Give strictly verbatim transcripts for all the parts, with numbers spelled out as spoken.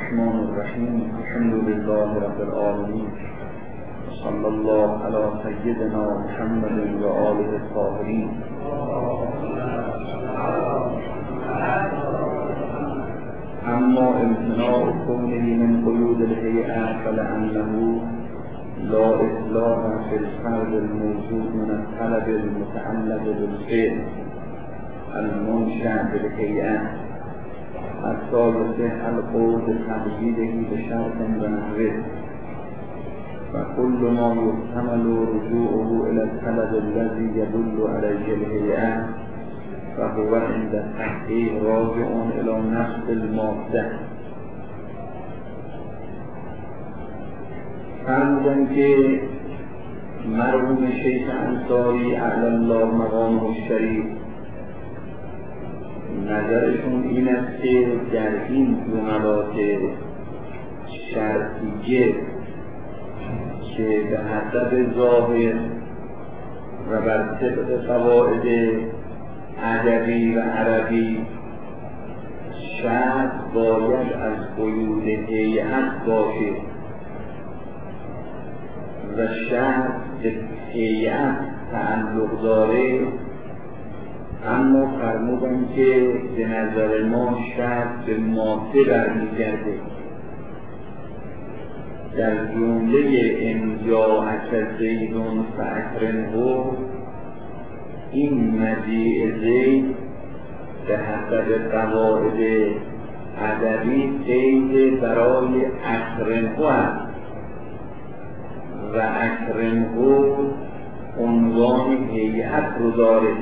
الرحمن الرحیم. الحمد لله رب العالمین. صلی الله علی سیدنا محمد و آله الطاهرین. اما امتناع کونه من قیود الهیئه فلأنه لا اصلاح فی الفرد الموجود من الطلب المتعلق بالفعل المنشأ بالهیئه حتی یصح القول بتقییده بشرط و نحوه و کل ما یحتمل رجوعه الى الطلب الذي يدل عليه الهیئه فهو عند التحقیق راجع الى نفس الماده. فرمودن که مرحوم شیخ انصاری اعلی الله مقامه الشریف نظرشون این است که در این جملات شرطیه که به حسب ظاهر و بر طبق قواعد ادبی و عربی شرط باید از قیود هیئت باشه و شرط به هیئت تعلق داره، اما فرمودن که به نظر ما شرط به ماده برمیگرده. در جمله انجاءک زیدون فاکرمه این مجیء زید به حسب قواعد ادبی قید برای اکرمه است و اکرمه عنوان هیئت رو داره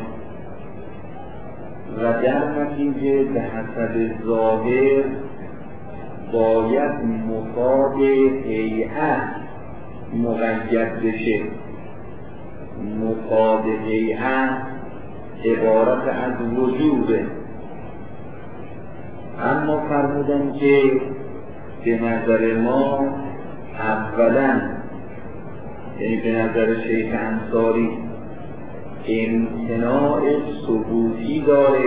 و در نتیجه به حسب ظاهر باید مفاد هیئت مقید بشه. مفاد هیئت عبارت از وجوده، اما فرمودن که به نظر ما اولا، یعنی به نظر شیخ انصاری، امتناع ثبوتی داره،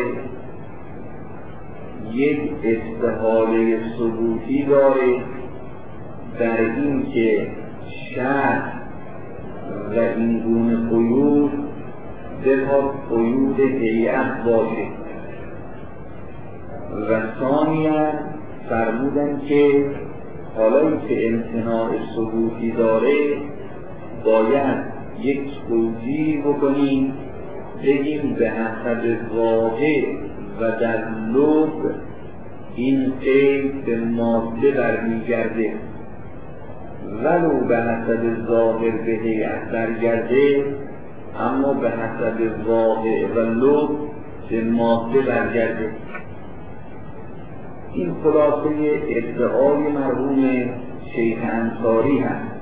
یک استحاله ثبوتی داره در این که شرط و این گونه قیود بخواد قیود هیئت باشه و ثانیاً فرمودن که حالا که امتناع ثبوتی داره باید یک توجیه بکنیم، بگیم به حسب واقع و در لغت این قید به ماده برمیگرده، ولو به حسب ظاهر به هیئت برگرده، اما به حسب واقع و لغت به ماده برگرده. این خلاصه ادعای مرحوم شیخ انصاری هست،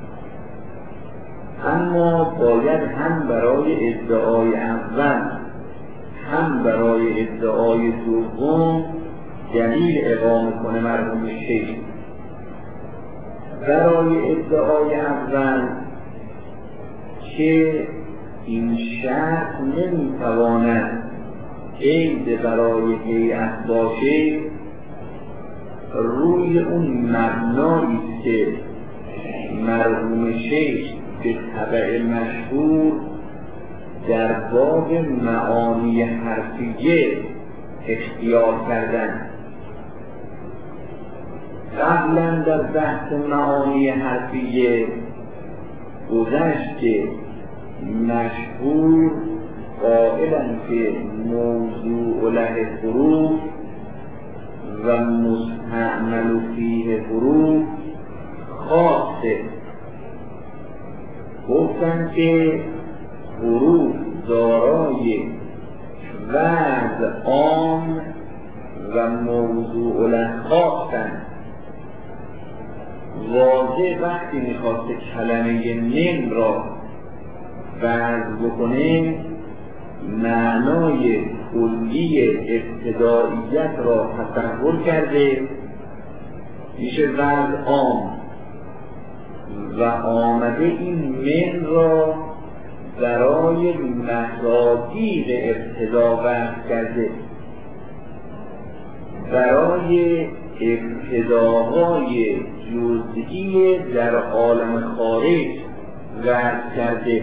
اما باید هم برای ادعای اول هم برای ادعای دوم دلیل اقامه کنه مرحوم شیخ. برای ادعای اول که این شرط نمیتواند قید برای هیئت باشه، روی اون مبنایی که مرحوم شیخ به طبع مشهور در باب معانی حرفیه اختیار کردن. قبلا در بحث معانی حرفیه گذشت که مشهور قائلن که موضوع له حروف و مستعمل فیه حروف خاصه. گفتن که حروف دارای وضع عام و موضوع له خاصن. واضح وقتی میخواسته کلمه من را وضع بکنه، معنای کلی ابتداییت را تصور کرده، میشه وضع عام، و آمده این من را برای مصادیق ابتدا وضع کرده، برای ابتداهای جزئی در عالم خارج وضع کرده.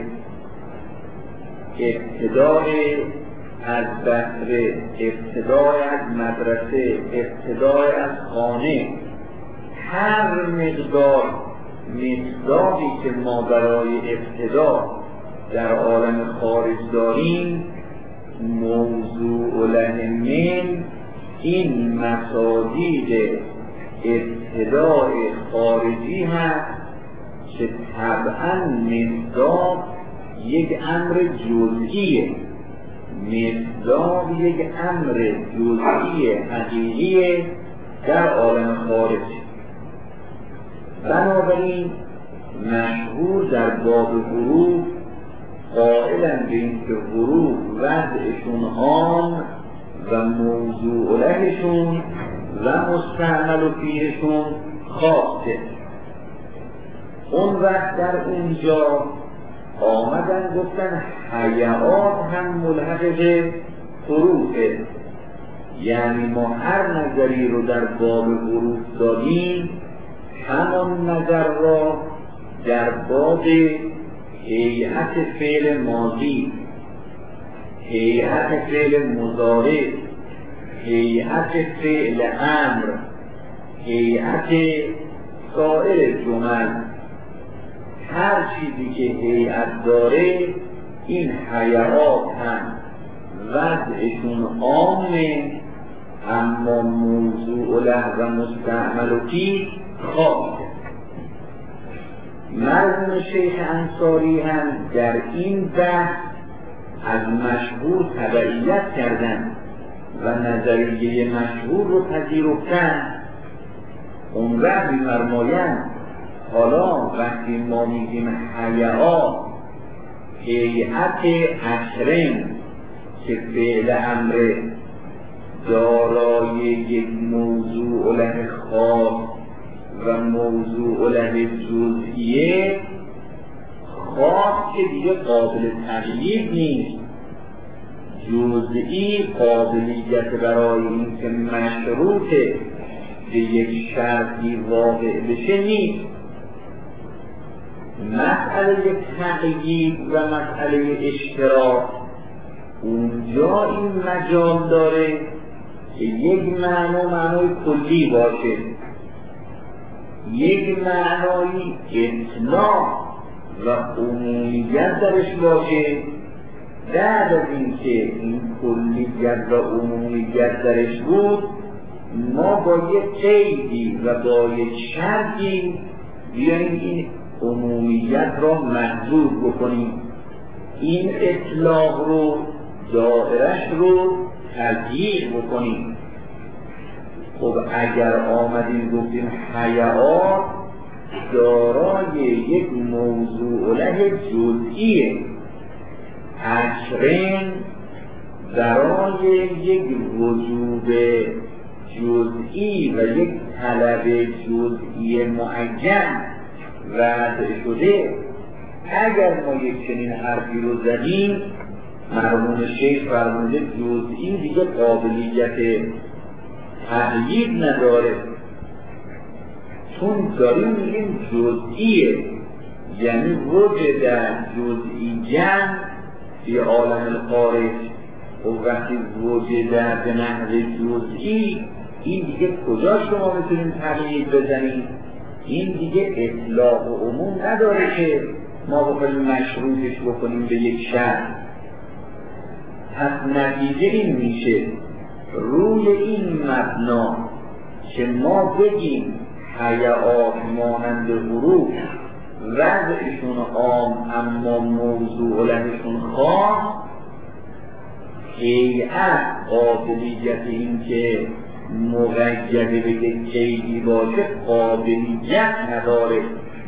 ابتدای از بصره، ابتدای از مدرسه، ابتدای از خانه، هر مقدار مقداری که ما برای ابتدا در عالم خارج داریم، موضوع له من این مصادیق ابتدای خارجی هست که طبعا مقدار یک امر جزئیه، مقدار یک امر جزئی حقیقی در عالم خارج. بنابراین مشهور در باب حروف قائلن به این که حروف وضعشون عام و موضوع لهشون و مستعمل و فیهشون خاصه. اون وقت در اونجا آمدن گفتن حیات هم ملحق به حروفه، یعنی ما هر نظری رو در باب حروف دادیم همان نظر را در باب هیئت فعل ماضی، هیئت فعل مضارع، هیئت فعل امر، هیئت سایر جمل، هر چیزی که هیئت داره این حیات هم وضعشون عامه، اما موضوع له و مستعمل و فیه خاصه. مرحوم شیخ انصاری هم در این بحث از مشهور تبعیت کردن و نظریه مشهور رو پذیرفتن. اون وقت می‌فرمایند حالا وقتی ما میگیم حیات هیئت عشرین که فعل امر دارای یک موضوع له خاص و موضوع له جزئیه، خاص که دیگه قابل تغییر نیست، جزئی قابلیت برای این که مشروط به یک شرطی واقع بشه نیست. مسئله تغییر و مسئله اشتراک اونجا این مجال داره که یک معنی معنای کلی باشه، یک معنایی اطلاق و عمومیت درش باشه. بعد از اینکه این کلیت و عمومیت درش بود، ما با یک قیدی و با یک شرطی بیاییم این عمومیت را محذوف بکنیم، این اطلاق رو دائرش رو تغییر بکنیم. خب اگر آمدیم گفتیم حیات دارای یک موضوع له جزئیه، عشرین برای یک وجوب جزئی و یک طلب جزئی معین وضع شده، اگر ما یک چنین حرفی رو زدیم، مرحوم شیخ فرموده جزئی دیگه قابلیت تغییر نداره، چون داریم میگیم جزئیه، یعنی وجود جزئیاً فی عالم الخارج. و وقتی وجود به نحو جزئی، این دیگه کجا شما میتونیم تغییر بزنیم؟ این دیگه اطلاق و عموم نداره که ما بخوایم مشروطش بکنیم به یک شرط. پس نتیجه این میشه روی این مبنا که ما بگیم حیات مانند حروف وضعشون عام اما موضوع لهشون خاص، هیئت قابلیت این که مقید به یک قیدی باشه قابلیت نداره.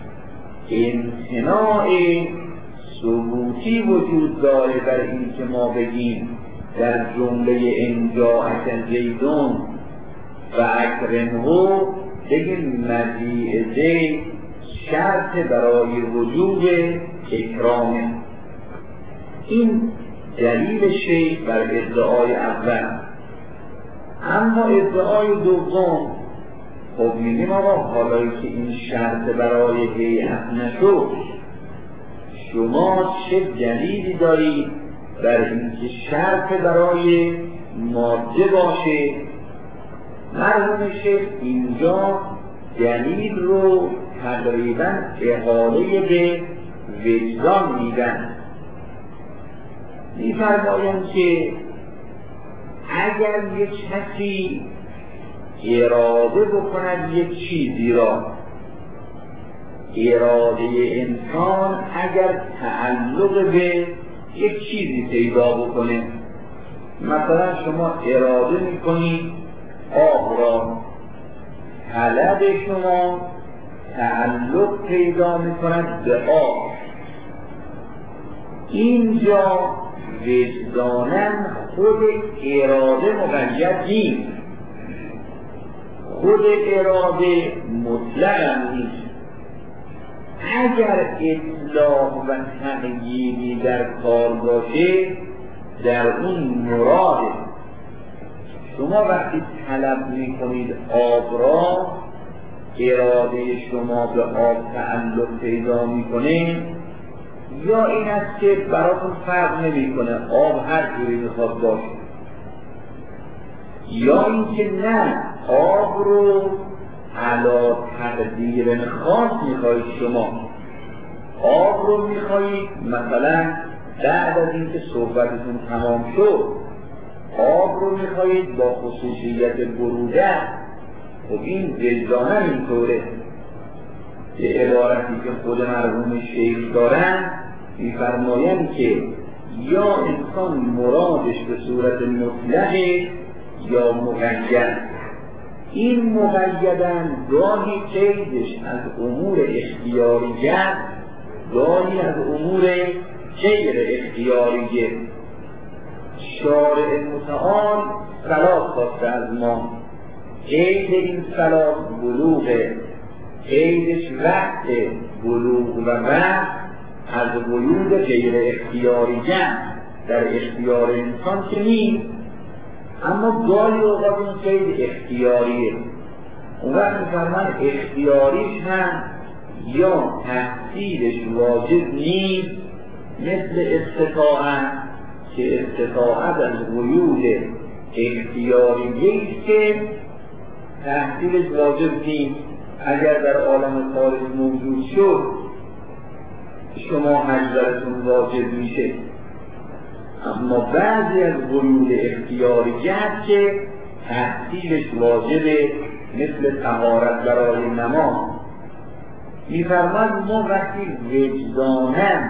امتناع ثبوتی وجود داره بر این که ما بگیم در جمله انجاءک زیدون و اکرمه بگیم مجیء زید شرط برای وجود اکرامه. این دلیل شیخ بر ادعای اول. اما ادعای دوم خب میگیم آقا حالایی که این شرط برای هیئت نشد، شما چه دلیلی دارید بر اینکه شرط برای ماده باشه؟ مرحوم شیخ اینجا دلیل رو تقریبا احاله به وجدان میدن. میفرمایند که اگر یک کسی اراده بکند یک چیزی را، اراده انسان اگر تعلق به یک چیزی پیدا بکنه، مثلا شما اراده میکنید آب را، طلب شما تعلق پیدا میکند به آب، اینجا وجداناً خود اراده مقید نیست، خود اراده مطلق نیست. اگر اطلاق و تغییری در کار باشه در اون مراده. شما وقتی طلب میکنید آب را، اراده شما به آب تعلق پیدا میکنه، یا این است که براتون فرق نمیکنه آب هر جوری میخواد باشه، یا اینکه نه آب رو علا تقدیر خاص میخواهید، شما آب رو میخواهید مثلا بعد از اینکه صحبتتون تمام شد آب رو میخواهید با خصوصیت برودت. خب این وجداناً اینطوره. به عبارتی که خود مرحوم شیخ دارن میفرمایند که یا انسان مرادش به صورت مطلقه یا مقید. این مقیدن گاهی قیدش از امور اختیاریه، گاهی از امور غیر اختیاریه. شارع متعال صلاح خواسته از ما، قید این صلاح بلوغه، قیدش وقت بلوغ و وقت از قیود غیر اختیاریه در اختیار انسان که نیست، اما گاهی اوقات این قید اختیاریه. اون وقت میفرمان اختیاریش هم یا تحصیلش واجب نیست، مثل استطاعت که استطاعت از قیود اختیاریه که تحصیلش واجب نیست. اگر در عالم خارج موجود شد شما حجرتون واجب میشه. اما بعضی از قیود اختیاریت که تحصیلش واجبه، مثل طهارت برای نماز. میفرماد ما وقتی وجداناً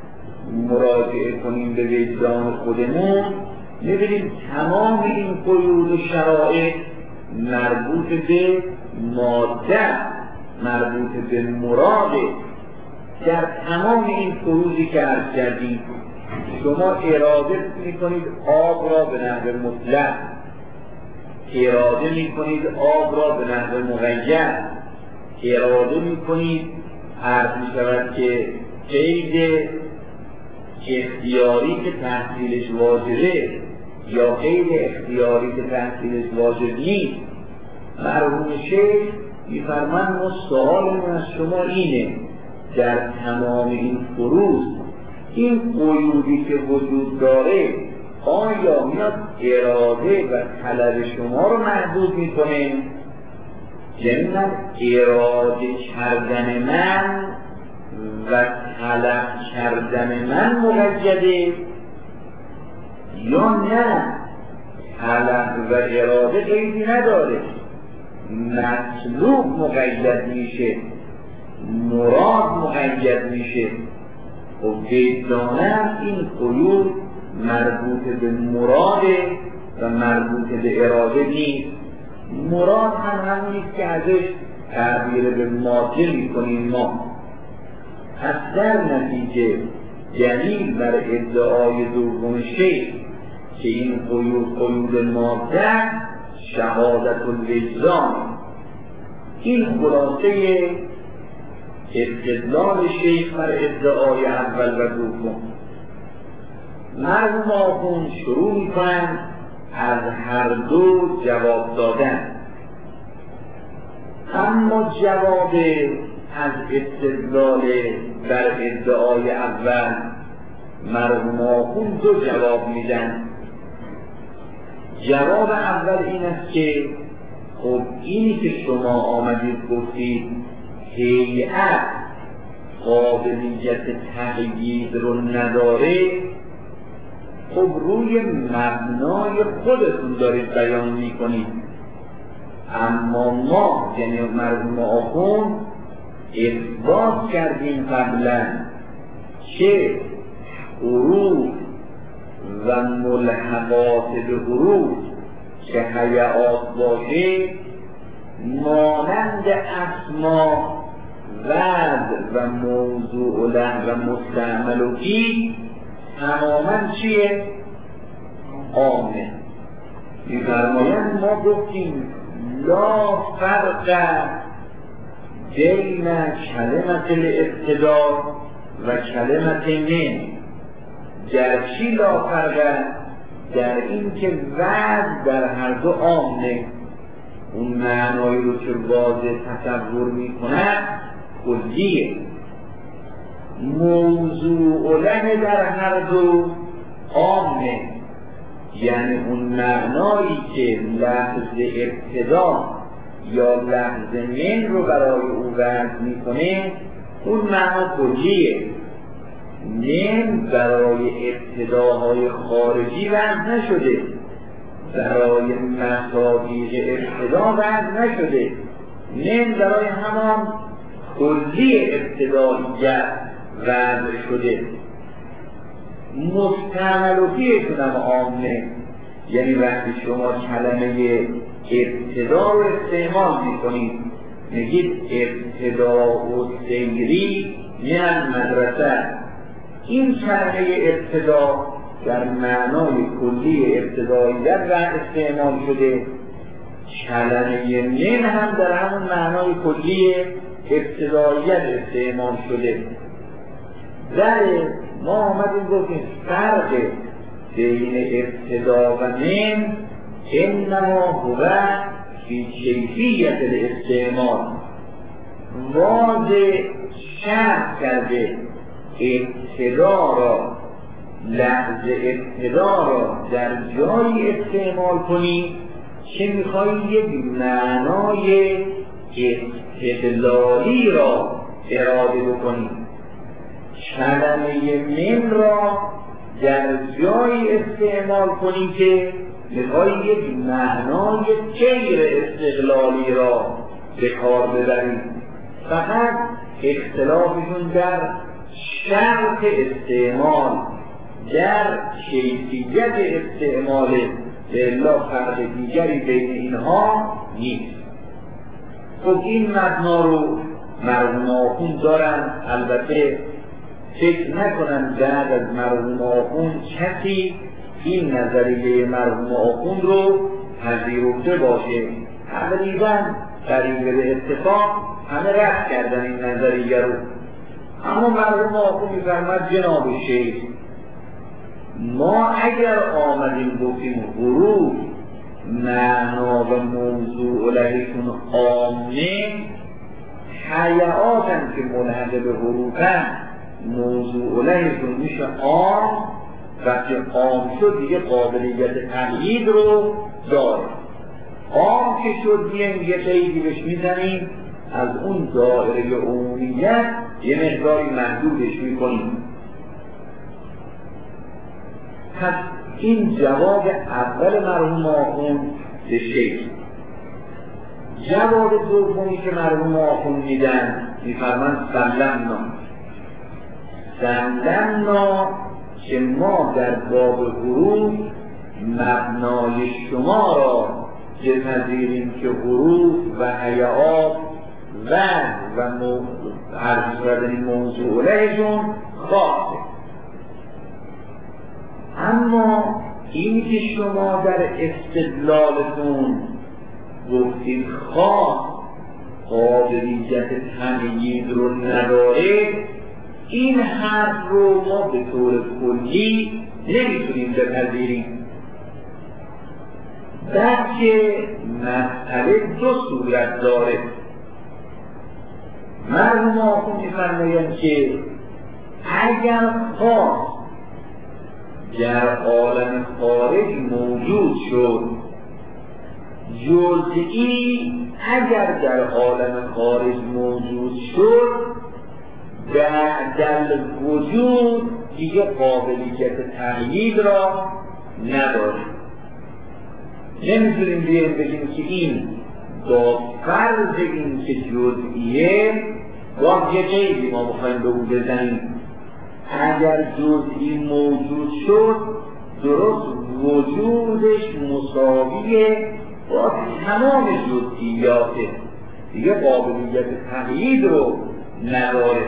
مراجعه کنیم به وجدان خودمون، میبینیم تمام این قیود و شرایط مربوط به ماده، مربوط به مراده. در تمام این فروضی که عرض کردیم شما اراده میکنید آب را به نحو مطلق، اراده میکنید آب را به نحو مقید، اراده میکنید عرض میشود که قید اختیاری که تحصیلش واجبه یا غیر اختیاری که تحصیلش واجب نیست. مرحوم شیخ میفرمان ما سوالمون از شما اینه، در تمام این فروض این قیودی که وجود داره آیا میاد اراده و طلب شما رو محدود میکنه؟ یعنی من اراده کردن من و طلب کردن من مقیده، یا نه طلب و اراده قیدی نداره، مطلوب مقید میشه، مراد مقید میشه. و وجداناً این قیود مربوط به مراد و مربوط به اراده نیست. مراد هم همونیست که ازش تعبیر به ماده میکنیم ما. پس در نتیجه دلیل بر ادعای دوم شیخ که این قیود قیود ماده شهادت الوجدان، این خلاصه استدلال شیخ بر ادعای اول و دوم. مرحوم آخوند شروع میکنند از هر دو جواب دادن. اما جواب از استدلال در ادعای اول مرحوم آخوند دو جواب میدن. جواب اول این است که خب اینی که شما آمدید گفتید هیئت قابلیت تقیید رو نداره، خب روی مبنای خودتون دارید بیان میکنید، اما ما یعنی مرحوم آخوند اثبات کردیم قبلا که حروف و ملحقات به حروف که هیئات باشه مانند اسما وضع و موضوع له و مستعمل و کی تماما چیه؟ عامه. می‌فرمایند ما گفتیم لا فرق بین کلمت الابتدا و کلمت من. در چی لا فرق؟ در این که وضع در هر دو عامه، اون معنایی رو که واضح تصور می‌کند کلیه، موضوع له در هر دو عامه، یعنی اون معنایی که لفظ ابتدا یا لفظ من رو برای او وضع میکنه اون معنا کلیه. من برای ابتداهای خارجی وضع نشده، برای مصادیق ابتدا وضع نشده، من برای همان کلی ابتداییت وضع شده. مستعمل و فیشون هم عامه، یعنی وقتی شما کلمه ابتدا رو استعمال میکنید میگید ابتدا و سیری من مدرسه، این کلمه ابتدا در معنای کلی ابتداییت و استعمال شده، کلمه من هم در همون معنای کلی ابتداییت استعمال شده. در ما آمدیم گفتیم فرق بین ابتدا و من انما هو فی کیفیت الاستعمال. واضح شرط کرده ابتدا را، لفظ ابتدا را در جایی استعمال کنی که میخوایی یک معنای استدلالی را اراده بکنی، کلمه من را در جایی استعمال کنی که میخوایی یک معنای غیر استقلالی را به کار ببری. فقط اختلافشون در شرط استعمال، در کیفیت استعمال، الا فرق دیگری بین اینها نیست. خب این مبنا رو مرحوم آخوند دارن. البته فکر نکنن بعد از مرحوم آخوند کسی این نظریه مرحوم آخوند رو پذیرفته باشه. تقریبا قریب به اتفاق همه رد کردن این نظریه رو. اما مرحوم آخوند می‌فرماید جناب شیخ، ما اگر آمدیم گفتیم حروف معنا و موضوع لهشون عامه، هیئاتن که ملحق به حروفن موضوع لهشون میشه عام، وقتی عام شد دیگه قابلیت تقیید رو داره. عام که شد یه قیدی بهش میزنیم، از اون دایره عمومیت یه مقداری محدودش میکنیم. پس این جواب اول مرحوم آخوند به شیخ. جواب دومی که مرحوم آخوند میدن میفرمند سلمنا سلمنا که ما در باب حروف مبنای شما را بپذیریم که حروف و هیئات و و عرض کردن موضوع لهشون خاصه، اما این که شما در استدلالتون گفتید خاص قابلیت تمییز رو نداره، این حرف رو ما به طور کلی نمیتونیم بپذیریم. بلکه مسئله دو صورت داره. مرحوم آخوند می‌فرمایند که اگر خواست در عالم خارج موجود شد، جزئی اگر در عالم خارج موجود شد در, در وجود دیگه قابلیت تغییر را نداره. نمیتونیم بیاییم بگیم که این با فرض این که جزئیه با یه قیدی ما بخوایم به او بزنیم. اگر جزئی موجود شد درست وجودش مساویه با تمام جزئیاته، دیگه قابلیت تغییر رو نداره.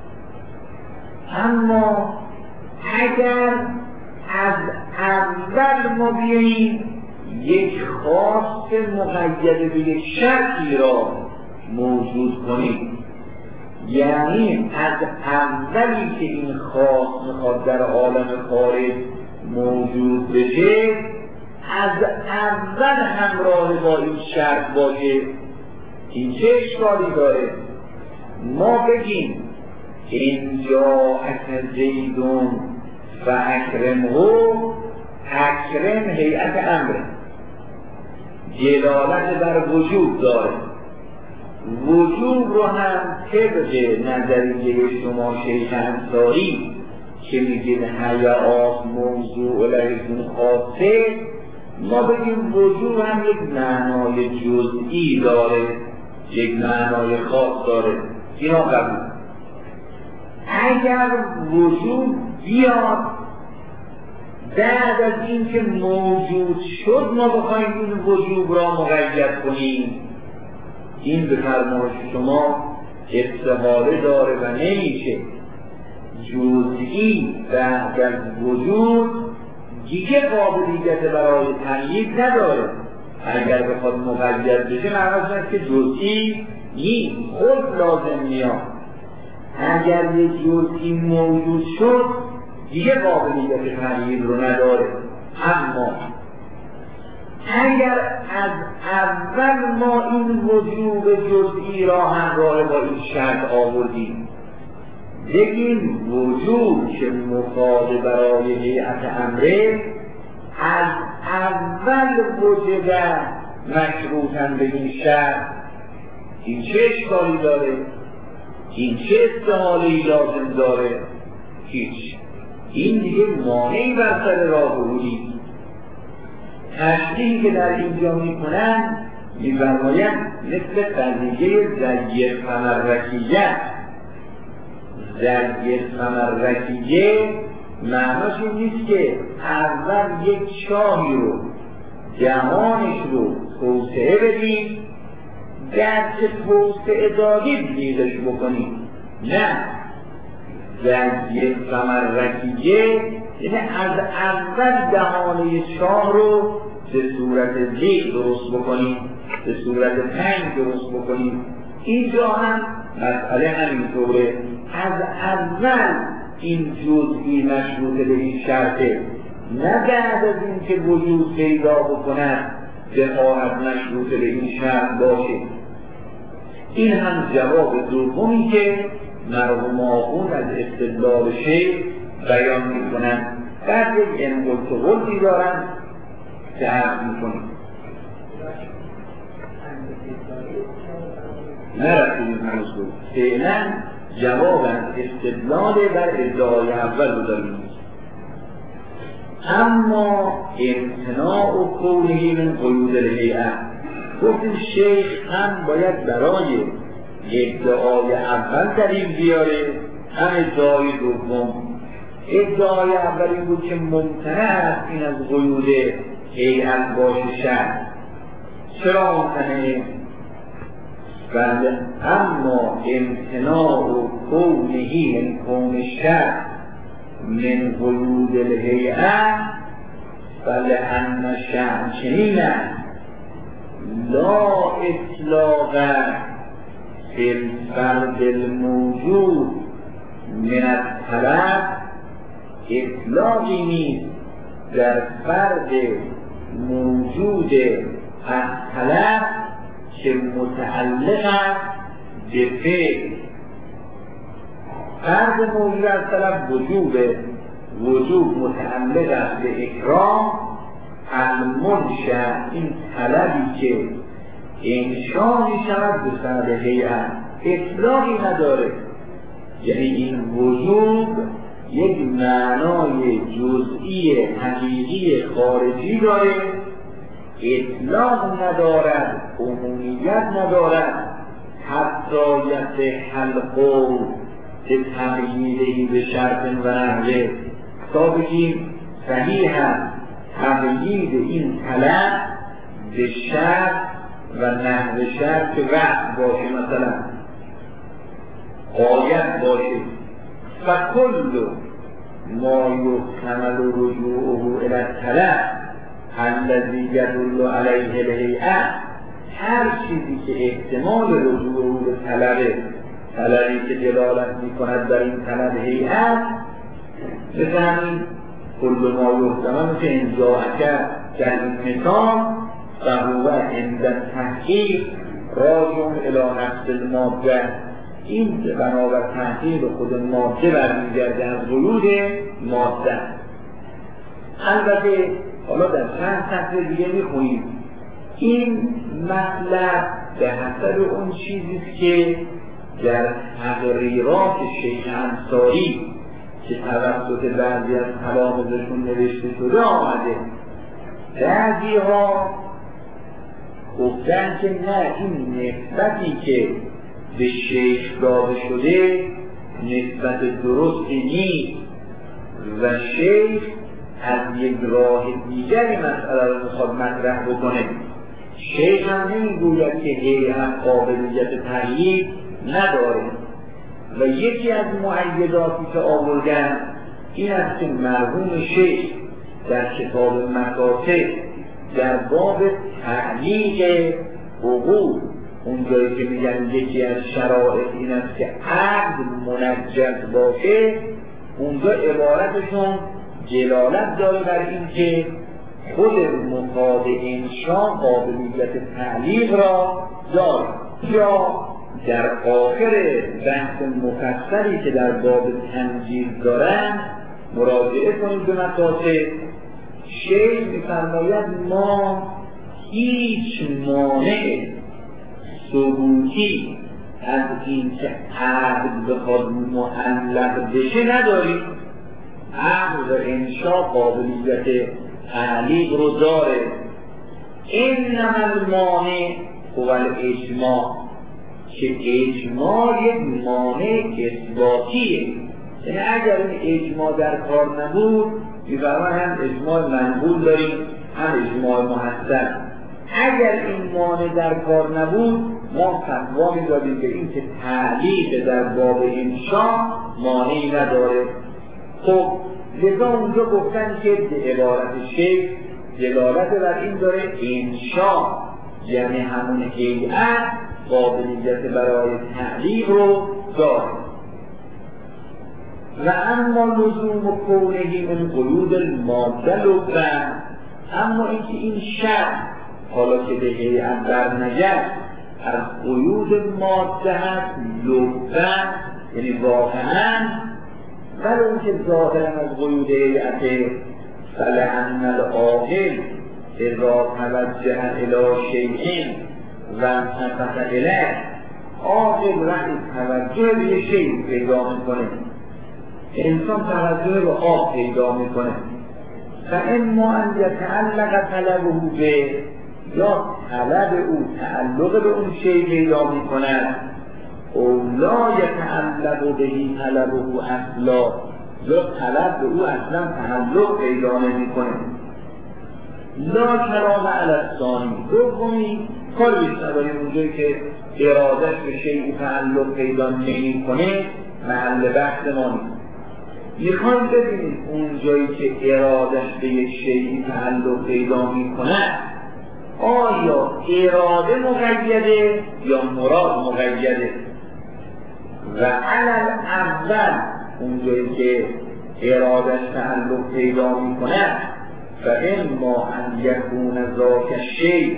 اما اگر از اول ما بیاییم یک خواست مقید به یک شرطی را موجود کنیم، یعنی از اولی که این خواست میخواد در عالم خارج موجود بشه از اول همراه با این شرط باشه، این چه اشکالی داره؟ ما بگیم اینجا اکر زیدون و اکرمه، اکرم هیئت امره، دلالت بر وجود داره. وجود رو هم طبق نظریه شما شیخ انصاری که میگید حیات موضوع لهشون خاصه، ما بگیم وجود هم یک معنای جزئی داره، یک معنای خاص داره. اینا قبول. اگر وجود بیاد بعد از این که موجود شد ما بخوایم این وجود را مقید کنیم، این به فرمایش شما استحاله داره و نمیشه. جزئی بعد از وجود دیگه قابلیت برای تغییر نداره. اگر بخواد مقید بشه معنیش است که جزئی نیست، خود لازم میاد. اگر یک جزئی موجود شد دیگه قابلیت تغییر رو نداره. اما اگر از اول ما این وجود جزئی را همراه با این شرط آوردیم، بگیم وجود که مفاد برای هیئت امره از اول وجود مشروطاً به این شرط، این چه اشکالی داره؟ این چه استحاله‌ای لازم داره؟ هیچ. این دیگه مانعی بر سر راه رویی. تشریحی که در اینجا میکنن می‌فرمایند مثل قضیه زیه فمرکیه. زیه فمرکیه معناش این نیست که اول یک چاهی رو دهانش رو توسعه بدید در که توسعه دادید دیدش بکنید. نه، زیه فمرکیه یعنی از اول دهانه چاه رو به صورت زیق درست بکنید، به صورت تنگ درست بکنید. اینجا هم مسئله همینطوره. از اول این جزئی مشروط به این شرطه، نه بعد از این که وجود پیدا بکند بخواهد مشروط به این شرط باشه. این هم جواب دومی که مرحوم آخوند از استدلال شیخ بیان میکنن. بعد یک انقلت و قلتی دارن که عرض میکنیم. نرسیدیم هنوز بود. فعلا جواب از استدلال بر ادعای اول رو داریم. اما امتناع و کونه من قیود الهیئه، گفتیم شیخ هم باید برای ادعای اول دلیل بیاره، هم ادعای دوم. ادعای اول این بود که ممتنع است این از قیود هیئت باشه شرط. چرا ممتنعه؟ بله، اما امتناع و کونهی من کون شرط من قیود الهیئه بله ان شأن چنین لا اطلاق فی الفرد الموجود من الطلب، اطلاقی نیست در فرد موجود از طلب که متعلق است به فعل فرض موجب از طلب وجوب وجوب متعلق است به اکرام. المنشأ این طلبی که انشاء می شود به سند هیئت اطلاقی نداره، یعنی این وجوب یک معنای جزئی حقیقی خارجی داره، اطلاق ندارد، عمومیت ندارد. حتی یصح القول به تقییدی به شرط و نحوه، تا بگیم صحیح است تقیید این طلب به شرط و نحو شرط که وقت باشه، مثلا غایت باشه. فکل ما یحتمل رجوعه الی الطلب الذی یدل علیه الهیئة، هر چیزی که احتمال رجوع او به طلب طلبی که دلالت می‌کند بر این طلب هیئت، مثل همین کل ما یحتمل که انجاءک در این مثال و هو عند تحقیق راجع الی نفس الماده، این بنابر تحقیق خود ماده برمیگرده از وجود ماده. البته حالا در چند سطر دیگه میخونیم این مطلب به حسب اون چیزیست که در تقریرات شیخ انصاری که توسط بعضی از تلامذه‌شون نوشته شده آمده. بعضی ها گفتن که نه، این نسبتی که به شیخ داده شده نسبت درستی نیست و شیخ از یک راه دیگری مسئله رو میخواد مطرح بکنه. شیخ هم نمیگوید که هیئت قابلیت تغییر نداره و یکی از مؤیداتی که آوردن این است که مرحوم شیخ در کتاب مکاتب در باب تعلیق حقوق، اونجایی که میگن یکی از شرایط این است که عقد منجز باشه، اونجا عبارتشون جلالت داره بر این که خود مفاد انشاء قابلیت تعلیق را داره. یا در آخر بحث مفصلی که در باب تنجیز دارن مراجعه کنید به مکاتب، شیخ می‌فرماید ما هیچ مانع ثبوتی از این که عقد بخواد معلق بشه نداریم. عقد و انشاء قابلیت تعلیق رو داره. انما المانع هو الاجماع، که اجماع یک مانع اثباتیه. یعنی اگر این اجماع در کار نبود می‌فرمان هم اجماع منقول داریم هم اجماع محسن. اگر این مانع در کار نبود ما فتوا می‌دادیم به این که تعلیق در باب انشاء مانعی نداره. خب لذا اونجا گفتن که به عبارت شیخ دلالت بر این داره انشاء یعنی همون هیئت قابلیت برای تعلیق رو داره. و اما لزوم و کونهی من قیود الماده لبن، اما اینکه این شرط حالا که به هیئت برنگشت از قیود ماده هست لبن، یعنی واقعا ولی اون که ظاهرا از قیود هیئت فلعن العاقل اذا توجه الی شیء و انتفق الیه، عاقل وقتی توجه به یه شیء پیدا میکنه، انسان توجه به آب پیدا میکنه، فاما ان یتعلق طلبه به، یا طلب او تعلق به اون شیء پیدا میکنه، او لا یتعلق بهی طلبه اصلا، یا طلب به او اصلا تعلق پیدا نمیکنه. لا کلام علی الثانی، دومی کار بیشتر داریم اونجایی که ارادش به شیء تعلق پیدا نمیکنه محل بحث ما نیست. میخوایم ببینیم اونجایی که ارادش به یک شیء تعلق پیدا میکنه آیا اراده مقیده یا مراد مقیده. و علل اول اونجایی که ارادش تعلق پیدا میکنه فاما ان یکون ذاک الشیء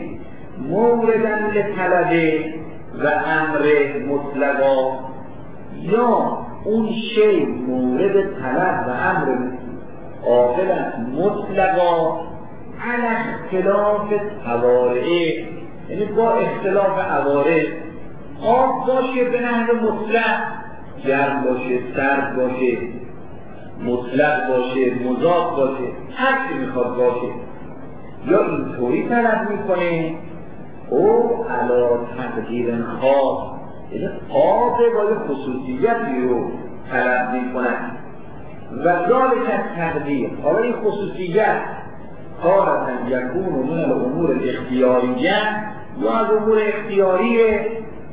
موردا لطلب و امر مطلقا، یا اون شی مورد طلب و امر عاقل است مطلقا علی اختلاف توارعه، یعنی با اختلاف عوارض. آب باشه به نحو مطلق، گرم باشه، سرد باشه، مطلق باشه، مضاف باشه، هر چی میخواد باشه، یا اینطوری طلب میکنه او علا تقدیر خاص، یعنی آب با یه خصوصیتی رو طلب میکنن و ذالک تقدیر. حالا این خصوصیت تارة یکون من الامور الاختیاریه، یا از امور اختیاریه،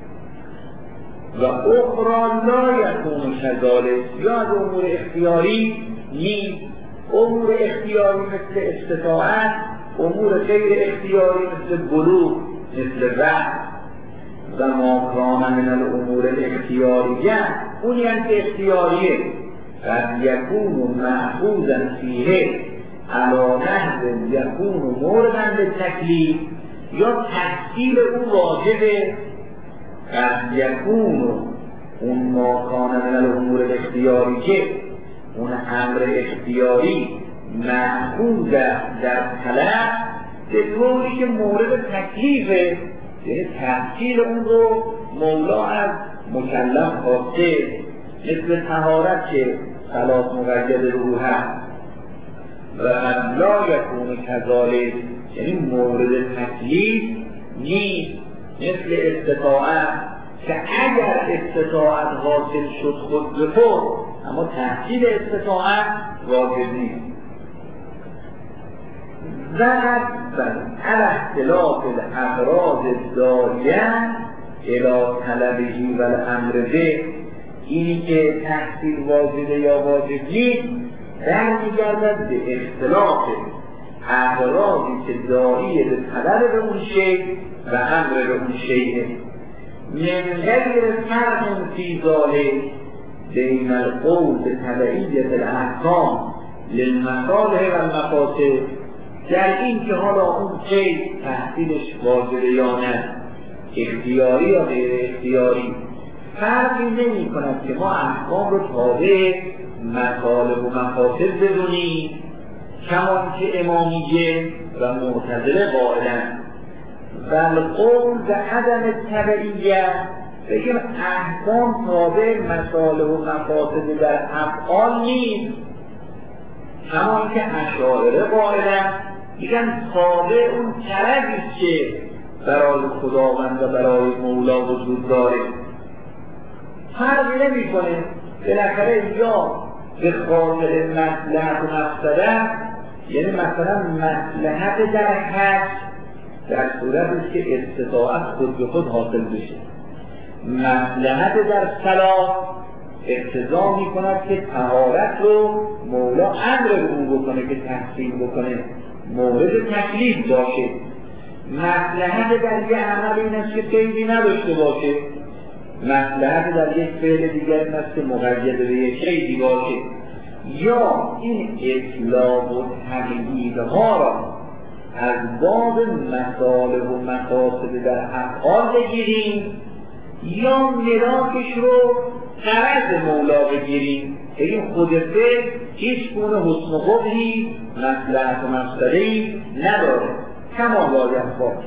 و اخرى لا یکون کذالک، یا از امور اختیاری نیست. امور اختیاری مثل استطاعت، امور غیر اختیاری مثل بلوغ، مثل رفع. و ما کان من الامور الاختیاریه، اونی هم که اختیاریه، قد یکون محفوظا فیه علی نحو یکون موردن به تکلیف، یا تحصیل او واجبه. قد یکون اون ما کان من الامور الاختیاری که اون امر اختیاری محفوظ در طلب به طوری که مورد تکلیفه، یعنی تحصیل اون رو مولا از مکلف خواسته، مثل طهارت که صلات مقید روح هست. و لا یکون کذالک، یعنی مورد تکلیف نیست، مثل استطاعت که اگر استطاعت حاصل شد خود به خود، اما تحصیل استطاعت واجب نیست. و علی اختلاف الاغراض الداریه الی طلبه و الامر به، اینی که تحصیل واجبه یا واجب نیست برمیگردد به اختلاف اغراضی که داعی به طلب به اون شی و امر به اون شیء. من غیر فرق فی ذلک بین القول به تبعیت الاحکام للمصالح و المفاسد، در این که حالا اون شی تحصیلش واجبه یا نه، اختیاری یا غیر اختیاری، فرقی نمی کند که ما احکام رو تابع مصالح و مفاسد بدونیم، کمان که امامیه و معتزله قائلند. بل قول به عدم تبعیت، بگیم احکام تابع مصالح و مفاسد در افعال نیست، کمان که اشاعره قائلند میگن تابع اون طلبیست که برای خداوند و برای مولا وجود داره. فرقی نمی کنه، بالاخره یا به خاطر مصلحت و مفسده، یعنی مثلا مصلحت در حج در صورتی که استطاعت خود به خود حاصل بشه، مصلحت در صلاح اقتضا می کند که طهارت رو مولا امر به او بکنه که تحصیل بکنه، مورد تکلیف باشه. مصلحت در یه عمل این است که قیدی نداشته باشه، مصلحت در یک فعل دیگر این است که مقید به یک قیدی باشه. یا این اطلاق و تقییدها را از باب مصالح و مفاسد در افعال بگیریم، یا ملاکش رو غرض مولا بگیریم، این خود فعل هیچ گونه حسن و قبحی مصلحت و مفسده‌ای نداره، کما باید باشه.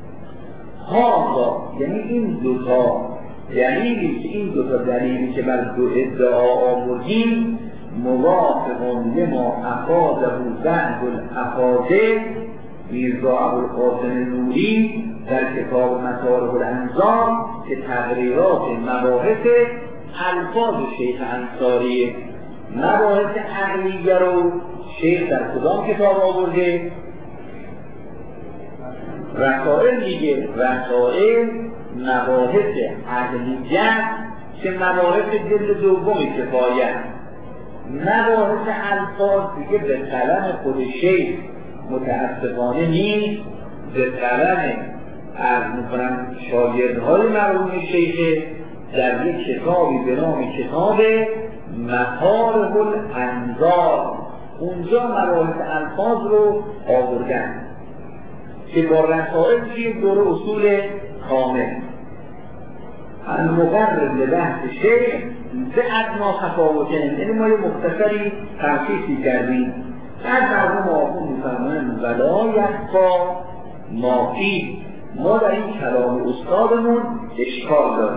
ها یعنی این دوتا دلیلی که این دوتا دلیلی که بر دو ادعا آوردیم موافق لما افاده بعض الافاده میرزا ابوالقاسم نوری در کتاب مصالح الانظار که تقریرات مباحث الفاظ شیخ انصاریه. مباحث عقلیه رو شیخ در کدام کتاب آورده؟ رسائل دیگه، رسائل مباحث عقلیه که مباحث جلد دومی کفایت. مباحث الفاظ دیگه به قلم خود شیخ متاسفانه نیست، به قلم عرض میکنم شاگردهای مرحوم شیخ در یک کتابی به نام کتاب مصالح الانظار، اونجا مباحث الفاظ رو آوردن که با رسائل چیه دوره اصول کامل. المقرب لبحث شیخ به ادنا تفاوتن، یعنی ما یه مختصری تلخیصی کردیم. بعد مرحوم آخوند می‌فرمایند ولا یخفی ما فیه، ما در این کلام استادمون اشکال داریم،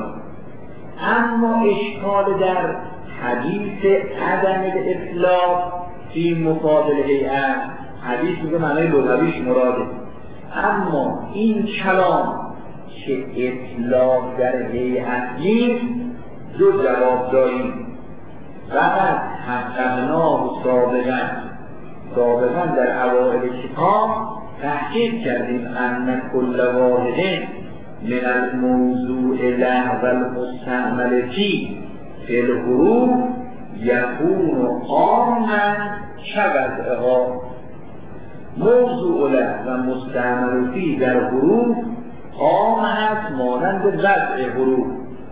اما اشکال در حدیث عدم اطلاق فی مفاضل هیئت، حدیث میگه معنای لغویش مراده، اما این کلام که اطلاق در هیئت نیست دو جواب داریم. فقط حققناه سابقا سابقا در اوائل کتاب تحقیق کردیم ان کل واحد من الموضوع لحظ المستعمل فی فی الحروف یکون عاما کوضعها. موضوع لحظ و مستعمل فی در حروف عام هست مانند وضع حروف.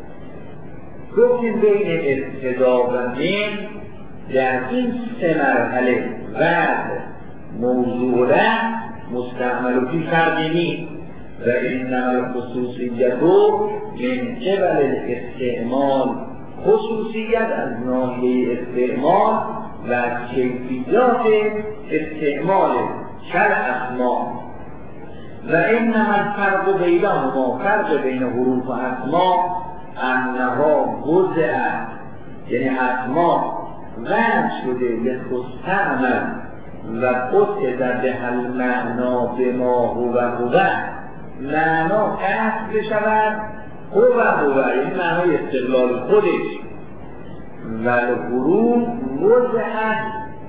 گفتیم بین ابتدا و من در این سه مرحله وضع موضوع لحظ مستعمل فی فرقی نیست و انما الخصوصیت من قبل الاستعمال، خصوصیت از ناحیه استعمال و از کیفیات استعمال کل اسما و انما الفرق بینهما، فرق بین حروف و اسما انها وضعت، یعنی اسما وضع شده لتستعمل و قصد به المعنا به ما هو هو، معنا قصد بشود هو هو، یعنی معنای استقلال خودش، و الحروف وضعت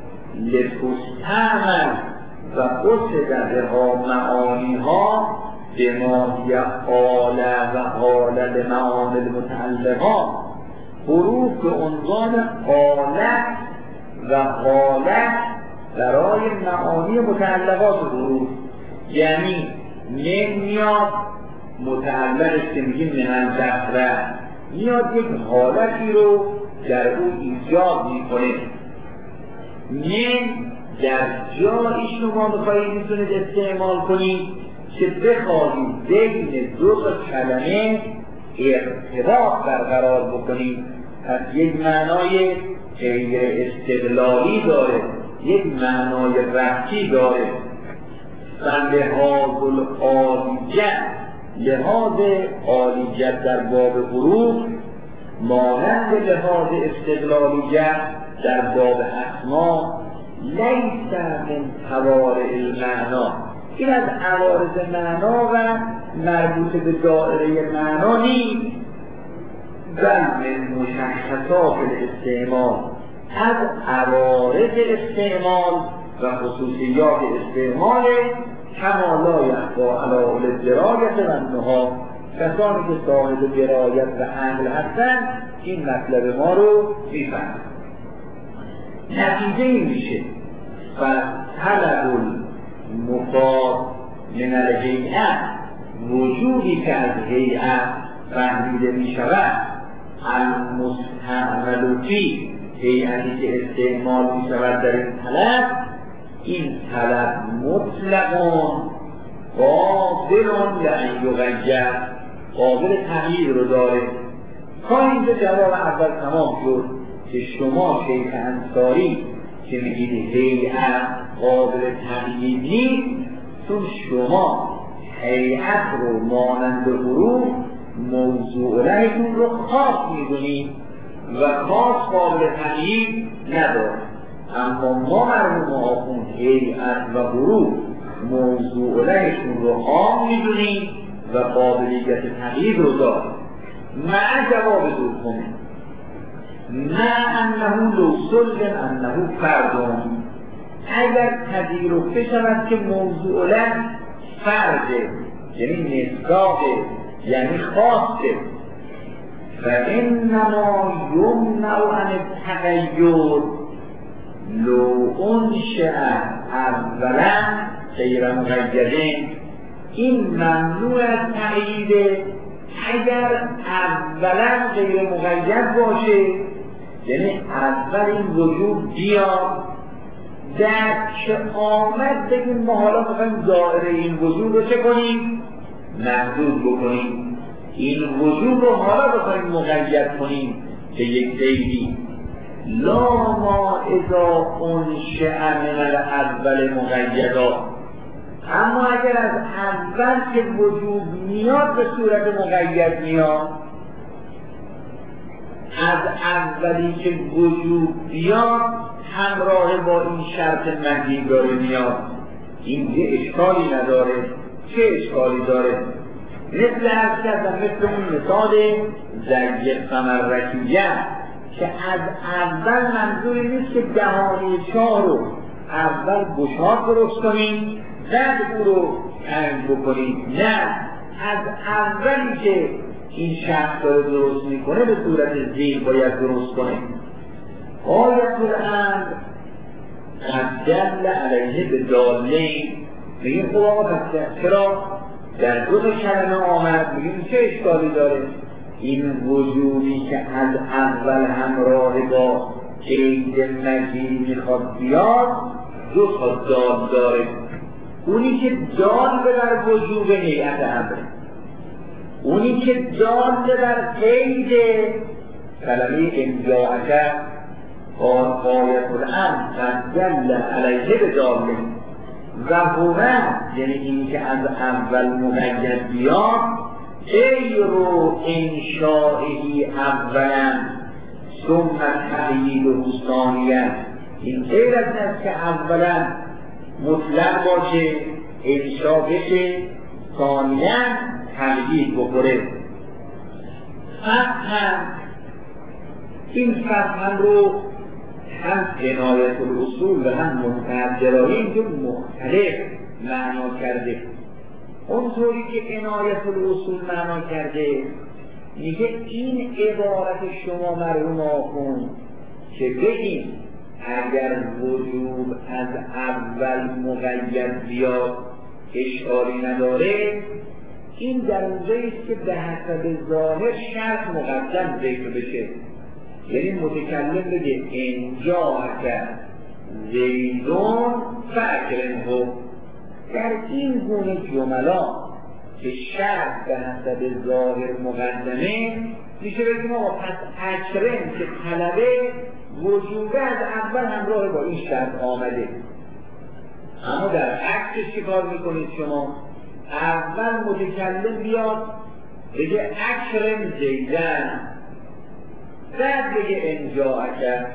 لتستعمل و قصد به ها معانی ها به ما هی آل و آل لمعانی المتعلقات. حروف به عنوان آلت و حالت برای معانی متعلقات حروف، یعنی من میاد متعلقش که میگیم من دخره، میاد یک حالتی رو در او ایجاد میکنه. من در جایی شما میخواهید میتونید استعمال کنید که بخواهید بین دو تا کلمه ارتباط برقرار بکنید، پس یک معنای غیر استقلالی داره، یک معنای ربطی داره. و لحاظ العالیت، لحاظ عالیت در باب حروف مانند لحاظ استقلالیت در باب اسما لیس من توارع المعنا، این از عوارض معنا و مربوط به دائره معنا نیست، بل من مشخصات الاستعمال، از عوارض استعمال و خصوصیات استعمال کما لا یخفی علی اهل الدرایة و النهی، کسانی که صاحب درایت و عقل هستن این مطلب ما رو میفهمند. نتیجه این میشه فطلب المفاد من الهیئت، وجودی که از هیئت فهمیده میشود، المستعمل فی، هیئتی که استعمال میشود در این طلب، این طلب مطلقون قابل لأن یغیر، قابل تغییر رو داره. تا اینجا جواب اول تمام شد که شما شیخ انصاری که میگید هیئت قابل تغییر نیست، چون شما هیئت رو مانند حروف موضوع لهتون رو خاص میدونید و خاص قابل تغییر نداره، اما ما مرموم آخوند هیئت و حروف موضوع لهشون رو عام میدونیم و قابلیت تغییر رو داره. مع جواب دوم نه انه لو سلم انه فردون، اگر تذیرفته شود که موضوع له فرده، یعنی نسباته، یعنی خاصه، فانما یمنع عن التغیر لو انشأ اولا غیر مقیدین، این ممنوع از تغییر اگر اولا غیر مقید باشه، یعنی اول این وجود بیاد در که آمد بگیم ما حالا میخوایم دائره این وجود رو چه کنیم؟ محدود بکنیم. این وجود رو حالا بخوایم مقید کنیم به یک زیدی. لا ما اذا انشأ من الاول مقیدا، اما اگر از اول که وجود میاد به صورت مقید میاد، از اولی که وجود بیاد همراه با این شرط مزید داره میاد، این یه اشکالی نداره. چه اشکالی داره؟ مثل هر کردن مثل اون مثال زیق فمرکیه که از اول منظوری نیست که دهانی چاه رو اول گشاد درست کنیم بعد او رو تنگ بکنیم، نه، از اولی که این شخص داره درست میکنه به صورت زیر باید درست کنه. آیت الامر قد دل علیه به دالین. میگیم خب آقا پس چرا در دو تا کلمه آمد؟ میگیم چه اشکالی داره؟ این وجودی که از اول همراه با قید مجید میخواد بیاد دو تا دال داره. اونی که دال بر وجود هیئت امره، اونی که دال بر قید کلمه انجاعته آیت الامر قد دل علیه به دالین و هو، یعنی این که از اول مقید بیاد غیر انشائهی اولا ثم تقییده ثانیا، این غیر از است که اولا مطلق باشه انشا بشه ثانیا تقیید بخوره. فتحا، این فتحا رو هم عنایت الاصول و هم منتهجرایی اینجا مختلف معنا کرده. اونطوری که عنایت الاصول معنا کرده میگه این عبارت شما مرحوم آخوند که بگیم اگر وجود از اول مقید بیاد اشکالی نداره، این در اونجاییست که به حسب ظاهر شرط مقدم ذکر بشه. یعنی متکلم بگه انجا کرد زیدون فاکرمه. در این گونه جملات که شرط به حسب ظاهر مقدمه میشه بگیم آقا پس اکرم که طلبه وجوده از اول همراه با این شرط آمده. اما در عکسش چی کار میکنید شما؟ اول متکلم بیاد بگه اکرم زیدن، بعد بگه انجا کرد.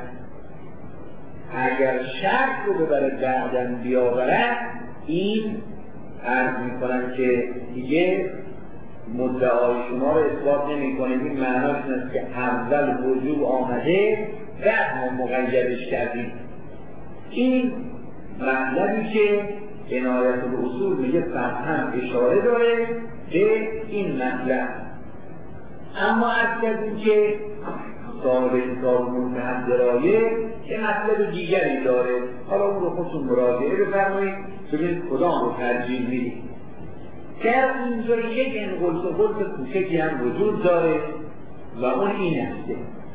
اگر شرط رو ببره بعدن بیاورد، این عرض میکنم که دیگه مدعای شما رو اثبات نمی کنه. این معناش نیست که اول وجود آمده بعد ما مقیدش کردیم. این مطلبی که عنایت الاصول میگه فتحاً اشاره داره به این مطلب. اما از کردیم که صاحب کتاب منتهجرایه یه مطلب دیگری داره، حالا اون رو خودتون مراجعه بفرمایید ببینید کدام رو ترجیح میدید. در اینجا یک انقلت و قلت کوچکی هم وجود داره و اون این هسته.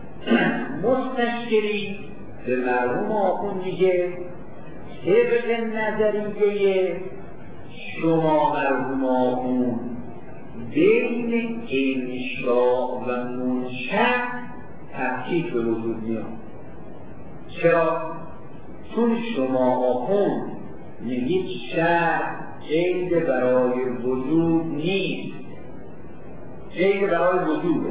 مستشکری به مرحوم آخوند میگه طبق نظریه شما مرحوم آخوند بین انشاء و منشأ تفکیک به وجود میاد. چرا؟ چون شما آخوند میگید شرط قید برای وجود نیست، قید برای وجوده.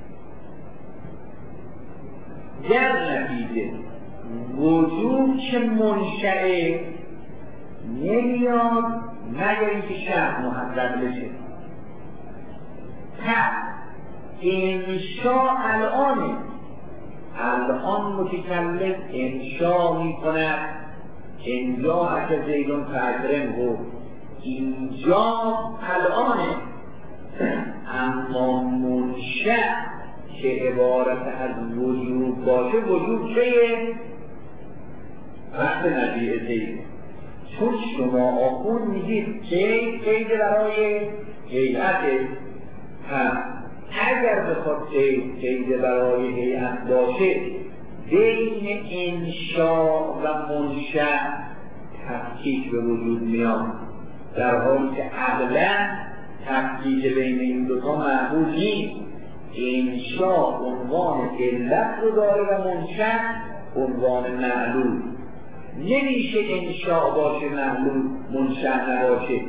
در نتیجه وجود که منشأه نمیاد مگر اینکه شرط محقق بشه. پس انشاء الانه، الان متکلم انشاء می کند انجا اکر زیدون فاکرم و اینجا الانه. اما منشأ که عبارت از وجود باشه، وجود چیه؟ وقت نبیه زید. چون شما آخون میگید قید قید برای هیئته، اگر بخواد قید قید برای هیئت باشه بین انشاء و منشأ تفکیک به وجود میاد، در حالی که عقلا تفکیک بین این دوتا معقول نیست. انشا عنوان علت رو داره و منشأ عنوان معلول. نمیشه انشا باشه معلول منشأ نباشه.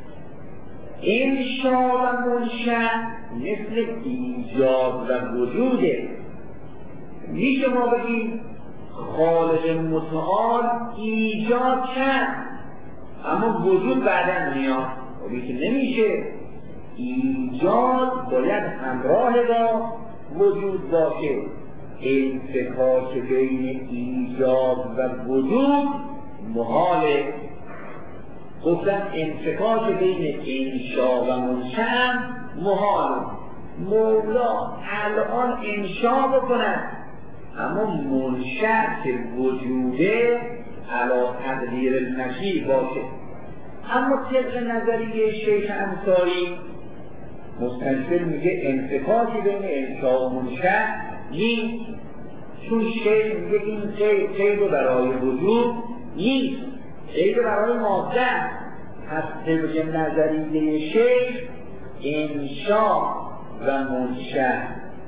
انشا و منشأ مثل ایجاد و وجوده. میشه ما بگیم خالق متعال ایجاد کرد اما وجود بعداً میاد. خب که نمیشه. ایجاد باید همراه با وجود باشه. انفکاک بین ایجاد و وجود محاله. گفتم انفکاک بین انشا و منشأ محال. مولا الان انشا بکنن اما منشأ که وجوده علی تقدیر المشی باشه. اما طبق نظریه شیخ انصاری مستنصر میگه انفکاکی بین انشا و منشأ نیست، چون شیخ میگه این قید برای وجود نیست، قید برای ماده. پس طبق نظریه شیخ انشا و منشأ،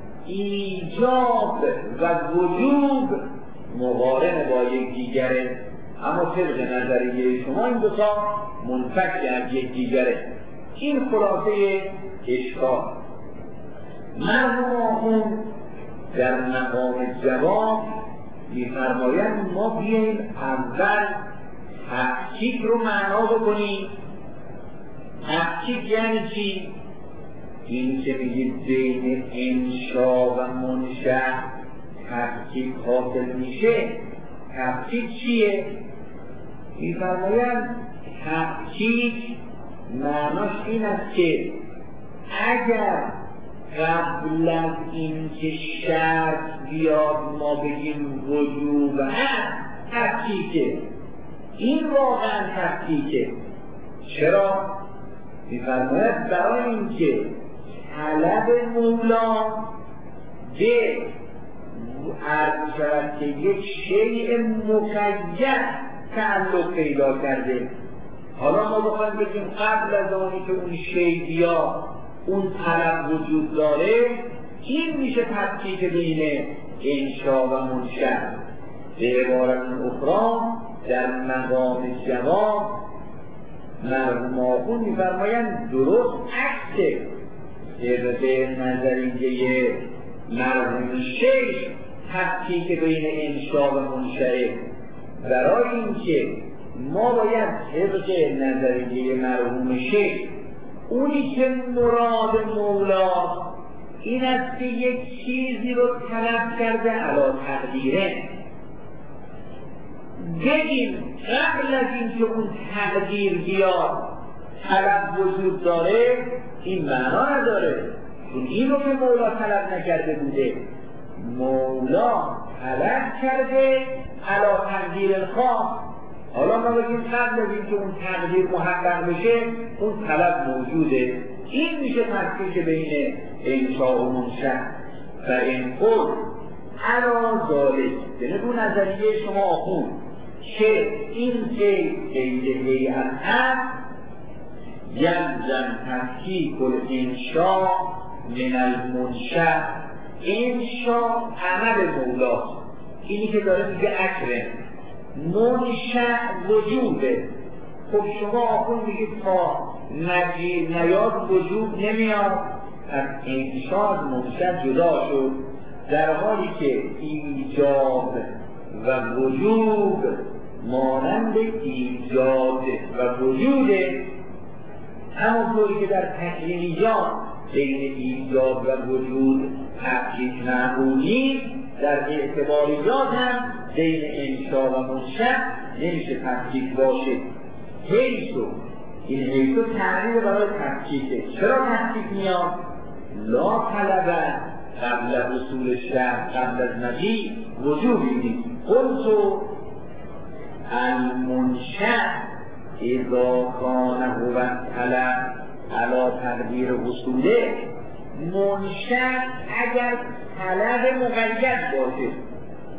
ایجاد و وجود مقارن با یکدیگره، اما طبق نظریه شما این دو تا منفک از یکدیگره. این خلاصه اشکال. مرحوم آخوند در مقام جواب می‌فرمایند ما بیاییم اول تفکیک رو معنا بکنیم. تفکیک یعنی چی؟ این که میگید بین انشا و منشأ تفکیک حاصل میشه. تفکیک چیه؟ می‌فرمایند تفکیک معناش این است که اگر قبل از این که شرط بیاد ما بگیم وجوب هست، تفکیکه. این واقعا تفکیکه. چرا؟ می‌فرماید برای اینکه طلب مولا به عرض شود که یک شیء مقید تعلق پیدا کرده. حالا ما بخوایم بگیم قبل از آنی که اون شیء بیاد اون طلب وجود داره، این میشه تفکیک بین انشا و منشأ. به عبارت اخرى در مقام جواب مرحوم آخوند می‌فرمایند درست عکس طبق نظریه مرحوم شیخ تفکیک بین انشا و منشأ. برای اینکه ما باید طبق نظریه مرحوم شیخ اونی که مراد مولا این است که یک چیزی رو طلب کرده علی تقدیره، بگیم قبل از اینکه اون تقدیر بیاد طلب وجود داره، این معنا نداره. چون این رو که مولا طلب نکرده بوده، مولا طلب کرده علی تقدیر الخاص. حالا ما بگیم قبل از اینکه اون تقدیر محقق بشه اون طلب موجوده. این میشه تفکیک بین انشا و منشأ. و این قول علا ذالک، یعنی دو نظریه شما آخوند که این که قید هیئت هست یلزم تفکیک الانشا من المنشأ. انشا عمل مولاست، اینی که داره میگه اکرم. منشأ وجوده. خب شما آخون میگید تا نجی نیاد وجود نمیاد، از انشا از منشأ جدا شد، در حالی که ایجاد و وجود مانند ایجاد و وجوده. همونطوری که در تکلیمیات بین ایجاد و وجود تفکیک معقول نیست، در اعتباریات هم بین انشا و منشأ نمیشه تفکیک باشه. حیثو، این حیثو تعریف برای تفکیکه. چرا تفکیک میاد؟ لا طلبه قبل رسول شرط، قبل از مجیء وجودی نیست. قلتو المنشأ اذا کان هو طلب علی تقدیر وصوله. منشأ اگر طلب مقید باشه،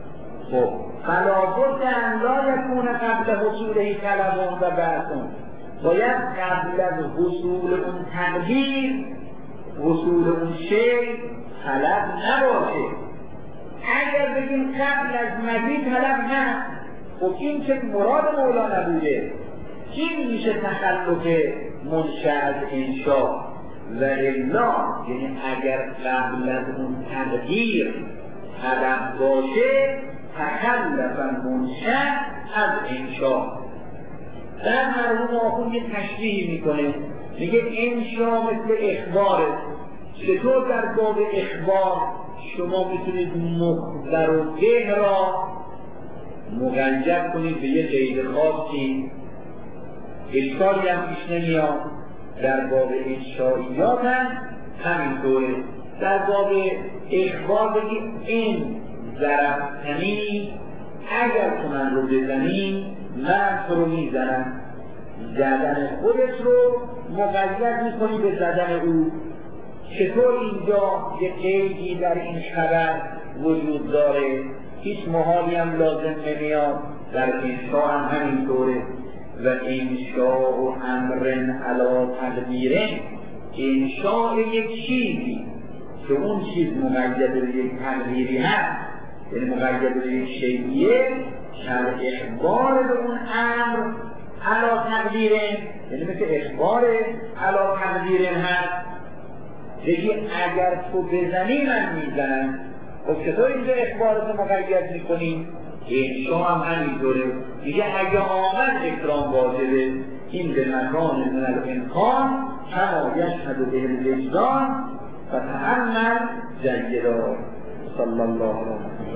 خب فلا بد ان لا یکون قبل حصوله طلبون و بحثون. باید قبل از حصول اون تقدیر حصول اون شی طلب نباشه. اگر بگیم قبل از مزید طلب نه، خب این که مراد مولا نبوده، این میشه تخلف منشأ از انشاء. و الا یعنی اگر قبل از اون تقدیر طلب باشه تخلف منشأ از انشاء. در مرحوم آخوند یه تشریح میکنه، میگه انشاء مثل اخباره. چطور در باب اخبار شما میتونید مخبر و ده را مقید کنید به یه قید خاصی، اشکالی هم پیش نمیاد. در باب انشائیات هم همینطوره. در باب اخبار بگید این ضربتنی، اگر تو من رو بزنی من تو رو میزنم. زدن خودت رو مقید میکنی به زدن او. چطور اینجا یک قیدی در این خبر وجود داره، هیچ محالی هم لازم نمیاد. در انشاء هم همینطوره. و انشاء و امرن علا تقدیرن، انشاء یک چیزی که اون چیز مقید به یک تقدیری هست، یعنی مقید به یک شیئیه، شرع اخبار به اون امر علا تقدیرن، یعنی مثل اخبار علا تقدیرن هست. یکی اگر تو بزنی من میزنم. خب چطور اینجا اخبارتو مقید میکنی؟ انشاء هم همینطوره. میگه اگه آمد اکرام واجبه، این به مکان من الامکان کما یشهد به الوجدان و تأمل جیدا. صلی الله علیه و